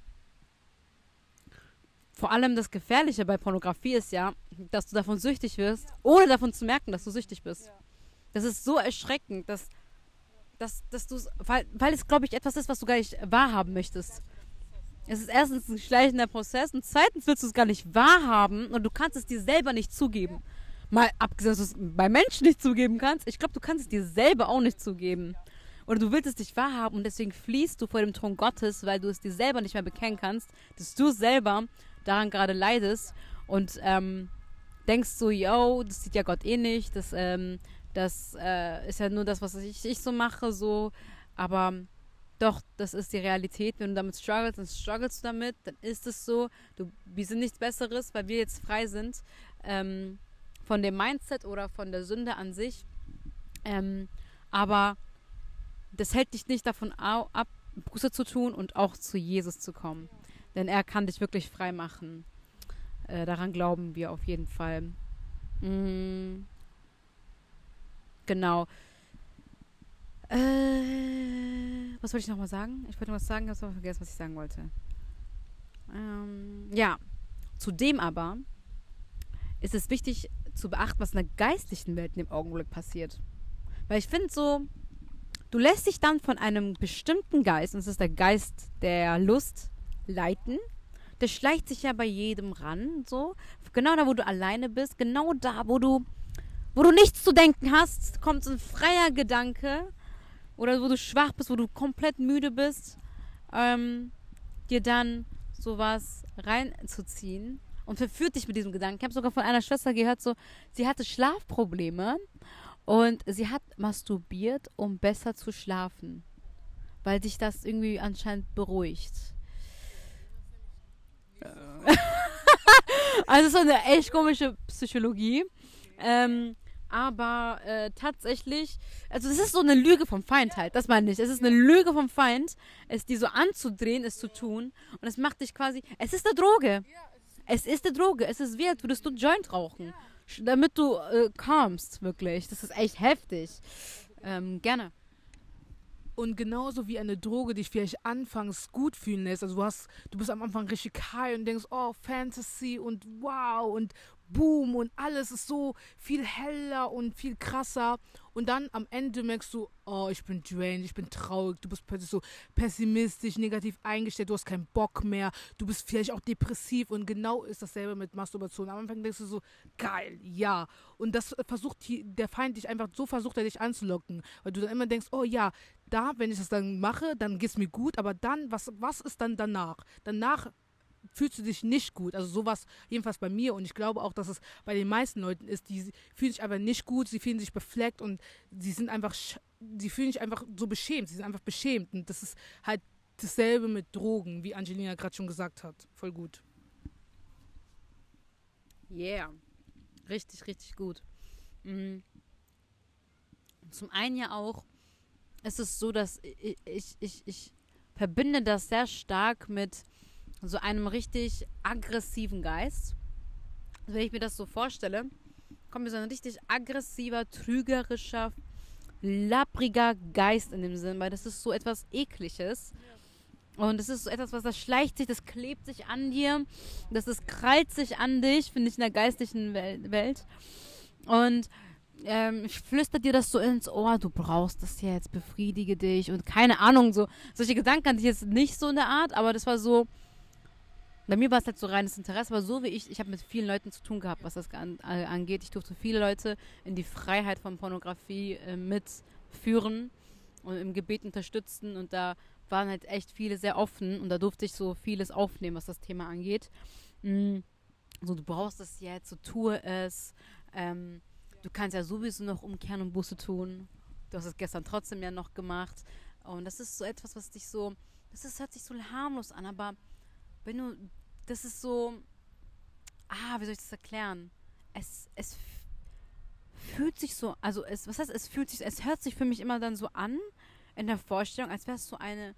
Vor allem das Gefährliche bei Pornografie ist ja, dass du davon süchtig wirst, ohne davon zu merken, dass du süchtig bist. Ja. Das ist so erschreckend, dass du es, weil es, glaube ich, etwas ist, was du gar nicht wahrhaben möchtest. Es ist erstens ein schleichender Prozess und zweitens willst du es gar nicht wahrhaben und du kannst es dir selber nicht zugeben. Mal abgesehen, dass du es bei Menschen nicht zugeben kannst, ich glaube, du kannst es dir selber auch nicht zugeben. Oder du willst es nicht wahrhaben und deswegen fliehst du vor dem Thron Gottes, weil du es dir selber nicht mehr bekennen kannst, dass du selber daran gerade leidest und denkst so, yo, das sieht ja Gott eh nicht, das ist ja nur das, was ich so mache, so, aber doch, das ist die Realität. Wenn du damit struggles, dann strugglest du damit, dann ist es so. Wir sind nichts Besseres, weil wir jetzt frei sind von dem Mindset oder von der Sünde an sich. Aber das hält dich nicht davon ab, Buße zu tun und auch zu Jesus zu kommen. Denn er kann dich wirklich frei machen. Daran glauben wir auf jeden Fall. Genau. Was wollte ich nochmal sagen? Ich wollte was sagen, ich habe aber vergessen, was ich sagen wollte. Ja, zudem aber ist es wichtig zu beachten, was in der geistlichen Welt in dem Augenblick passiert. Weil ich finde so, du lässt dich dann von einem bestimmten Geist, und es ist der Geist der Lust, leiten. Der schleicht sich ja bei jedem ran, so. Genau da, wo du alleine bist, genau da, wo du nichts zu denken hast, kommt so ein freier Gedanke. Oder wo du schwach bist, wo du komplett müde bist, dir dann sowas reinzuziehen und verführt dich mit diesem Gedanken. Ich habe sogar von einer Schwester gehört, so, sie hatte Schlafprobleme und sie hat masturbiert, um besser zu schlafen, weil sich das irgendwie anscheinend beruhigt. Also so eine echt komische Psychologie. Aber tatsächlich, also es ist so eine Lüge vom Feind halt, das meine ich. Es ist eine Lüge vom Feind, es dir so anzudrehen, es zu tun. Und es macht dich quasi, es ist eine Droge. Es ist eine Droge, es ist wie, als würdest du Joint rauchen. Damit du calmst, wirklich. Das ist echt heftig. Gerne. Und genauso wie eine Droge dich vielleicht anfangs gut fühlen lässt. Also du bist am Anfang richtig high und denkst, oh, Fantasy und wow und Boom und alles ist so viel heller und viel krasser. Und dann am Ende merkst du, oh, ich bin drained, ich bin traurig, du bist plötzlich so pessimistisch, negativ eingestellt, du hast keinen Bock mehr, du bist vielleicht auch depressiv und genau ist dasselbe mit Masturbation. Am Anfang denkst du so, geil, ja. Und das der Feind dich einfach, so versucht er dich anzulocken, weil du dann immer denkst, oh ja, da, wenn ich das dann mache, dann geht's mir gut, aber dann, was ist dann danach? Danach fühlst du dich nicht gut. Also sowas, jedenfalls bei mir und ich glaube auch, dass es bei den meisten Leuten ist, die fühlen sich einfach nicht gut, sie fühlen sich befleckt und sie fühlen sich einfach so beschämt, sie sind einfach beschämt und das ist halt dasselbe mit Drogen, wie Angelina gerade schon gesagt hat. Voll gut. Yeah. Richtig, richtig gut. Zum einen ja auch, ist es so, dass ich verbinde das sehr stark mit so einem richtig aggressiven Geist. Also wenn ich mir das so vorstelle, kommt mir so ein richtig aggressiver, trügerischer, lappriger Geist in dem Sinn, weil das ist so etwas Ekliges. Und das ist so etwas, was das schleicht sich, das klebt sich an dir, das krallt sich an dich, finde ich, in der geistlichen Welt. Und ich flüster dir das so ins Ohr, du brauchst das jetzt, befriedige dich und keine Ahnung, so solche Gedanken hatte ich jetzt nicht so in der Art, aber das war so, bei mir war es halt so reines Interesse, aber so wie ich habe mit vielen Leuten zu tun gehabt, was das angeht. Ich durfte viele Leute in die Freiheit von Pornografie mitführen und im Gebet unterstützen und da waren halt echt viele sehr offen und da durfte ich so vieles aufnehmen, was das Thema angeht. So, du brauchst das jetzt, so tue es. Du kannst ja sowieso noch umkehren und Buße tun. Du hast es gestern trotzdem ja noch gemacht. Und das ist so etwas, was dich so, hört sich so harmlos an, aber wenn du, das ist so, wie soll ich das erklären? Es fühlt sich so, also was heißt, es hört sich für mich immer dann so an, in der Vorstellung, als wäre es so eine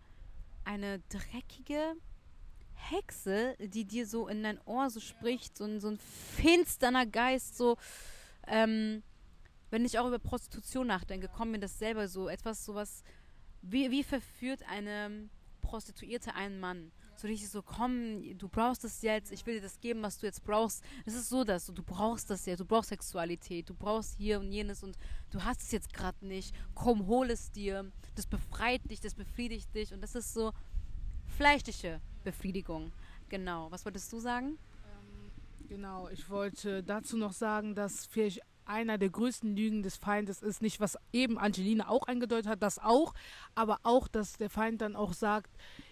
dreckige Hexe, die dir so in dein Ohr so spricht, so ein finsterner Geist, so, wenn ich auch über Prostitution nachdenke, kommt mir das selber so, etwas sowas, wie verführt eine Prostituierte einen Mann? So richtig so, komm, du brauchst das jetzt, ich will dir das geben, was du jetzt brauchst. Es ist so, dass du brauchst das jetzt, du brauchst Sexualität, du brauchst hier und jenes und du hast es jetzt gerade nicht. Komm, hol es dir. Das befreit dich, das befriedigt dich und das ist so fleischliche Befriedigung. Genau. Was wolltest du sagen? Genau, ich wollte dazu noch sagen, dass vielleicht einer der größten Lügen des Feindes ist, nicht was eben Angelina auch angedeutet hat, das auch, aber auch, dass der Feind dann auch sagt,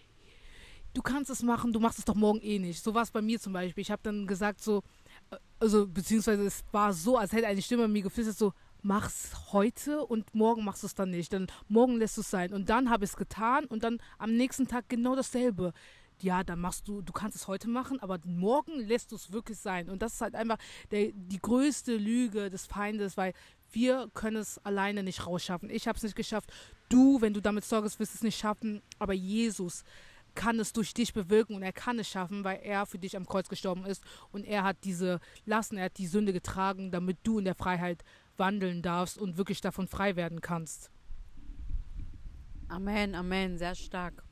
du kannst es machen, du machst es doch morgen eh nicht. So war es bei mir zum Beispiel. Ich habe dann gesagt so, also beziehungsweise es war so, als hätte eine Stimme mir geflüstert so, mach's heute und morgen machst du es dann nicht. Dann morgen lässt du es sein. Und dann habe ich es getan und dann am nächsten Tag genau dasselbe. Ja, dann du kannst es heute machen, aber morgen lässt du es wirklich sein. Und das ist halt einfach die größte Lüge des Feindes, weil wir können es alleine nicht rausschaffen. Ich habe es nicht geschafft. Du, wenn du damit sorgst, wirst es nicht schaffen. Aber Jesus kann es durch dich bewirken und er kann es schaffen, weil er für dich am Kreuz gestorben ist und er hat diese Lasten, er hat die Sünde getragen, damit du in der Freiheit wandeln darfst und wirklich davon frei werden kannst. Amen, Amen, sehr stark.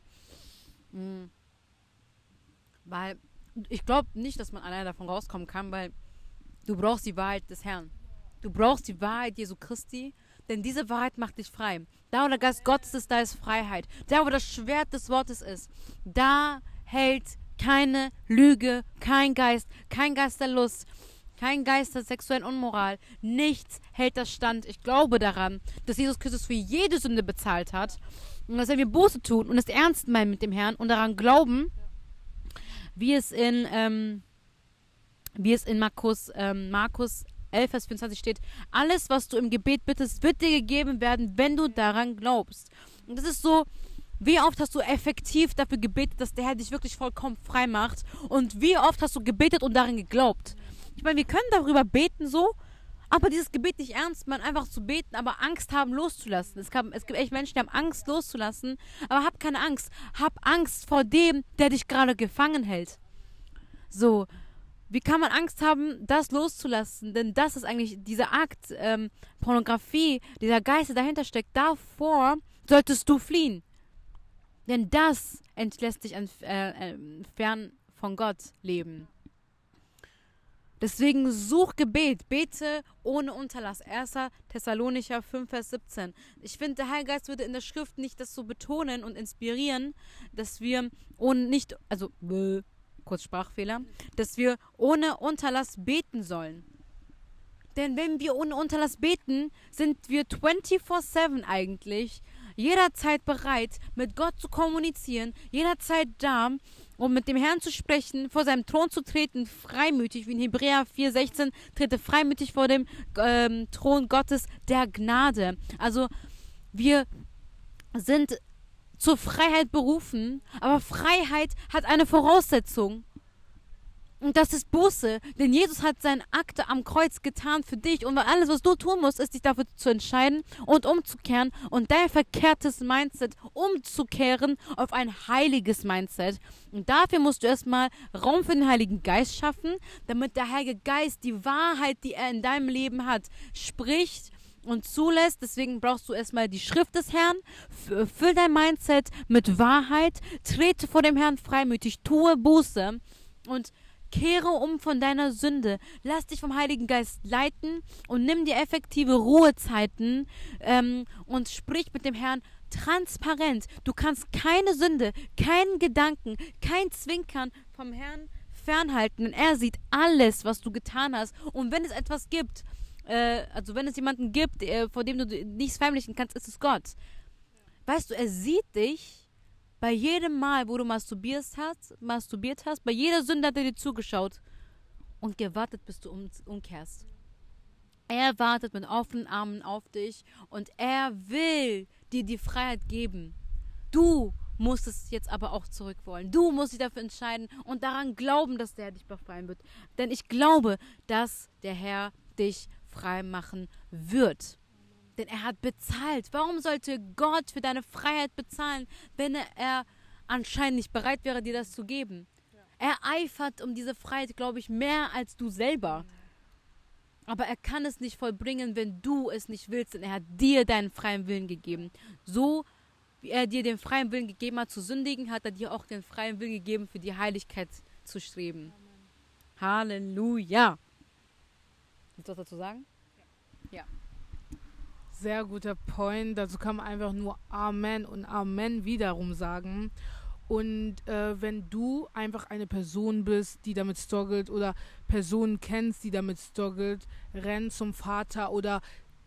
Weil ich glaube nicht, dass man alleine davon rauskommen kann, weil du brauchst die Wahrheit des Herrn. Du brauchst die Wahrheit Jesu Christi, denn diese Wahrheit macht dich frei. Da, wo der Geist Gottes ist, da ist Freiheit. Da, wo das Schwert des Wortes ist, da hält keine Lüge, kein Geist der Lust, kein Geist der sexuellen Unmoral. Nichts hält das stand. Ich glaube daran, dass Jesus Christus für jede Sünde bezahlt hat und dass wenn wir Buße tun und es ernst meinen mit dem Herrn und daran glauben, wie es in Markus 11, Vers 24 steht, alles, was du im Gebet bittest, wird dir gegeben werden, wenn du daran glaubst. Und das ist so, wie oft hast du effektiv dafür gebetet, dass der Herr dich wirklich vollkommen frei macht? Und wie oft hast du gebetet und daran geglaubt? Ich meine, wir können darüber beten so, aber dieses Gebet nicht ernst meinen, einfach zu beten, aber Angst haben loszulassen. Es gibt echt Menschen, die haben Angst loszulassen, aber hab keine Angst. Hab Angst vor dem, der dich gerade gefangen hält. So, wie kann man Angst haben, das loszulassen? Denn das ist eigentlich dieser Akt, Pornografie, dieser Geist, der dahinter steckt. Davor solltest du fliehen. Denn das entlässt dich fern von Gott leben. Deswegen such Gebet, bete ohne Unterlass. 1. Thessalonicher 5, Vers 17. Ich finde, der Heilige Geist würde in der Schrift nicht das so betonen und inspirieren, dass wir kurz Sprachfehler, dass wir ohne Unterlass beten sollen. Denn wenn wir ohne Unterlass beten, sind wir 24/7 eigentlich jederzeit bereit, mit Gott zu kommunizieren, jederzeit da, um mit dem Herrn zu sprechen, vor seinem Thron zu treten, freimütig, wie in Hebräer 4,16, trete freimütig vor dem Thron Gottes der Gnade. Also wir sind zur Freiheit berufen, aber Freiheit hat eine Voraussetzung. Und das ist Buße, denn Jesus hat seinen Akt am Kreuz getan für dich. Und alles, was du tun musst, ist, dich dafür zu entscheiden und umzukehren und dein verkehrtes Mindset umzukehren auf ein heiliges Mindset. Und dafür musst du erstmal Raum für den Heiligen Geist schaffen, damit der Heilige Geist die Wahrheit, die er in deinem Leben hat, spricht und zulässt. Deswegen brauchst du erstmal die Schrift des Herrn. Füll dein Mindset mit Wahrheit. Trete vor dem Herrn freimütig. Tue Buße und kehre um von deiner Sünde. Lass dich vom Heiligen Geist leiten und nimm dir effektive Ruhezeiten und sprich mit dem Herrn transparent. Du kannst keine Sünde, keinen Gedanken, kein Zwinkern vom Herrn fernhalten, denn er sieht alles, was du getan hast. Und wenn es etwas gibt, wenn es jemanden gibt, vor dem du nichts verheimlichen kannst, ist es Gott. Weißt du, er sieht dich bei jedem Mal, wo du masturbiert hast, bei jeder Sünde hat er dir zugeschaut und gewartet, bis du umkehrst. Er wartet mit offenen Armen auf dich und er will dir die Freiheit geben. Du musst es jetzt aber auch zurück wollen. Du musst dich dafür entscheiden und daran glauben, dass der Herr dich befreien wird. Denn ich glaube, dass der Herr dich frei machen wird. Denn er hat bezahlt. Warum sollte Gott für deine Freiheit bezahlen, wenn er anscheinend nicht bereit wäre, dir das zu geben? Ja. Er eifert um diese Freiheit, glaube ich, mehr als du selber. Aber er kann es nicht vollbringen, wenn du es nicht willst. Denn er hat dir deinen freien Willen gegeben. So wie er dir den freien Willen gegeben hat, zu sündigen, hat er dir auch den freien Willen gegeben, für die Heiligkeit zu streben. Amen. Halleluja. Willst du was dazu sagen? Ja. Sehr guter Point. Dazu kann man einfach nur Amen und Amen wiederum sagen. Und wenn du einfach eine Person bist, die damit struggelt oder Personen kennst, die damit struggelt, renn zum Vater oder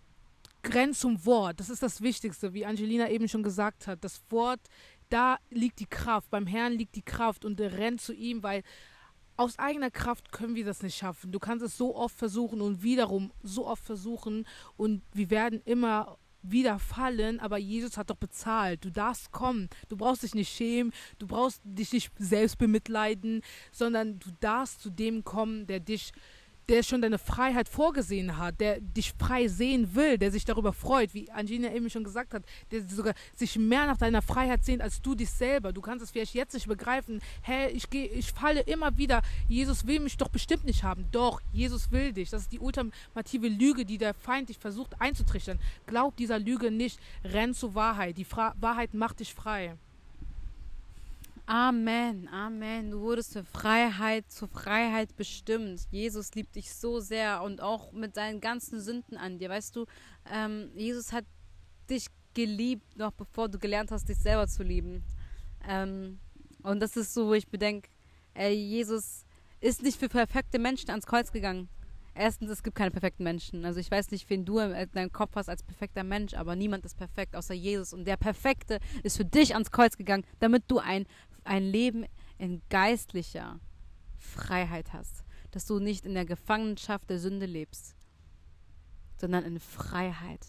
renn zum Wort. Das ist das Wichtigste, wie Angelina eben schon gesagt hat. Das Wort, da liegt die Kraft. Beim Herrn liegt die Kraft und renn zu ihm, weil aus eigener Kraft können wir das nicht schaffen. Du kannst es so oft versuchen und wiederum so oft versuchen und wir werden immer wieder fallen, aber Jesus hat doch bezahlt. Du darfst kommen. Du brauchst dich nicht schämen, du brauchst dich nicht selbst bemitleiden, sondern du darfst zu dem kommen, der schon deine Freiheit vorgesehen hat, der dich frei sehen will, der sich darüber freut, wie Angelina eben schon gesagt hat, der sogar sich mehr nach deiner Freiheit sehnt, als du dich selber. Du kannst es vielleicht jetzt nicht begreifen. Hey, ich falle immer wieder. Jesus will mich doch bestimmt nicht haben. Doch, Jesus will dich. Das ist die ultimative Lüge, die der Feind dich versucht einzutrichtern. Glaub dieser Lüge nicht. Renn zur Wahrheit. Die Wahrheit macht dich frei. Amen, Amen. Du wurdest zur Freiheit bestimmt. Jesus liebt dich so sehr und auch mit seinen ganzen Sünden an dir. Weißt du, Jesus hat dich geliebt, noch bevor du gelernt hast, dich selber zu lieben. Und das ist so, wo ich bedenke, Jesus ist nicht für perfekte Menschen ans Kreuz gegangen. Erstens, es gibt keine perfekten Menschen. Also ich weiß nicht, wen du in deinem Kopf hast als perfekter Mensch, aber niemand ist perfekt, außer Jesus. Und der Perfekte ist für dich ans Kreuz gegangen, damit du ein Leben in geistlicher Freiheit hast. Dass du nicht in der Gefangenschaft der Sünde lebst, sondern in Freiheit.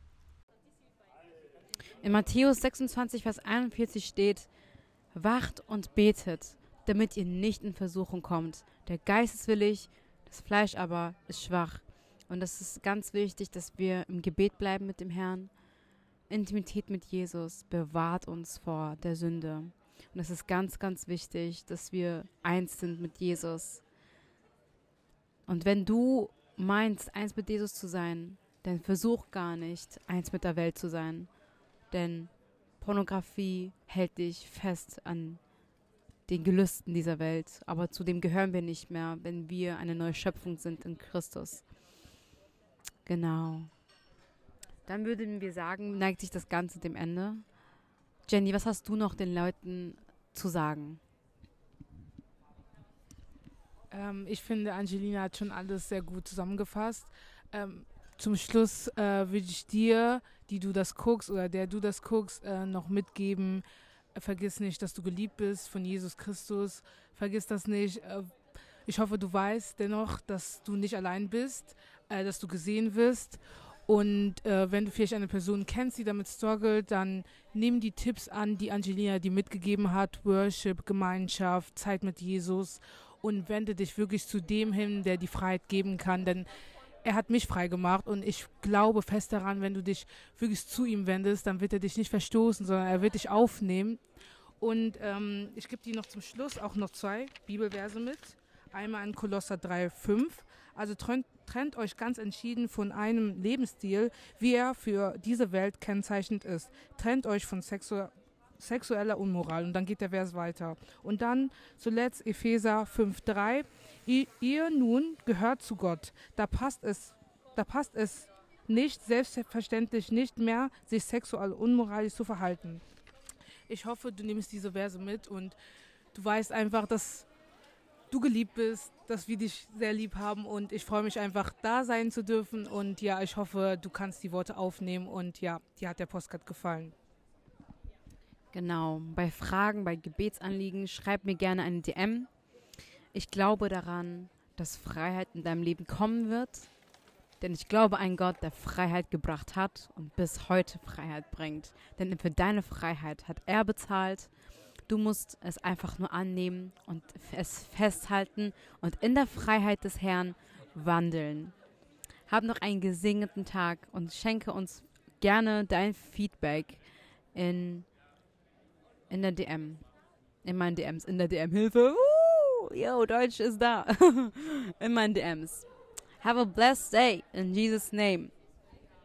In Matthäus 26, Vers 41 steht: Wacht und betet, damit ihr nicht in Versuchung kommt. Der Geist ist willig, das Fleisch aber ist schwach. Und das ist ganz wichtig, dass wir im Gebet bleiben mit dem Herrn. Intimität mit Jesus bewahrt uns vor der Sünde. Und es ist ganz, ganz wichtig, dass wir eins sind mit Jesus. Und wenn du meinst, eins mit Jesus zu sein, dann versuch gar nicht, eins mit der Welt zu sein. Denn Pornografie hält dich fest an den Gelüsten dieser Welt. Aber zu dem gehören wir nicht mehr, wenn wir eine neue Schöpfung sind in Christus. Genau. Dann würden wir sagen, neigt sich das Ganze dem Ende. Jenny, was hast du noch den Leuten zu sagen? Ich finde, Angelina hat schon alles sehr gut zusammengefasst. Zum Schluss würde ich dir, die du das guckst oder der du das guckst, noch mitgeben. Vergiss nicht, dass du geliebt bist von Jesus Christus. Vergiss das nicht. Ich hoffe, du weißt dennoch, dass du nicht allein bist, dass du gesehen wirst. Und wenn du vielleicht eine Person kennst, die damit struggelt, dann nimm die Tipps an, die Angelina dir mitgegeben hat. Worship, Gemeinschaft, Zeit mit Jesus. Und wende dich wirklich zu dem hin, der die Freiheit geben kann. Denn er hat mich frei gemacht und ich glaube fest daran, wenn du dich wirklich zu ihm wendest, dann wird er dich nicht verstoßen, sondern er wird dich aufnehmen. Und ich gebe dir noch zum Schluss auch noch 2 Bibelverse mit. Einmal in Kolosser 3,5. Also trennt euch ganz entschieden von einem Lebensstil, wie er für diese Welt kennzeichnend ist. Trennt euch von sexueller Unmoral. Und dann geht der Vers weiter. Und dann zuletzt Epheser 5,3. Ihr nun gehört zu Gott. Da passt es nicht, selbstverständlich nicht mehr, sich sexuell unmoralisch zu verhalten. Ich hoffe, du nimmst diese Verse mit und du weißt einfach, dass du geliebt bist, dass wir dich sehr lieb haben und ich freue mich einfach, da sein zu dürfen und ja, ich hoffe, du kannst die Worte aufnehmen und ja, dir hat der Podcast gefallen. Genau, bei Fragen, bei Gebetsanliegen, schreib mir gerne eine DM. Ich glaube daran, dass Freiheit in deinem Leben kommen wird, denn ich glaube an Gott, der Freiheit gebracht hat und bis heute Freiheit bringt. Denn für deine Freiheit hat er bezahlt. Du musst es einfach nur annehmen und es festhalten und in der Freiheit des Herrn wandeln. Hab noch einen gesegneten Tag und schenke uns gerne dein Feedback in der DM. In meinen DMs, in der DM-Hilfe. Yo, Deutsch ist da. In meinen DMs. Have a blessed day in Jesus' name.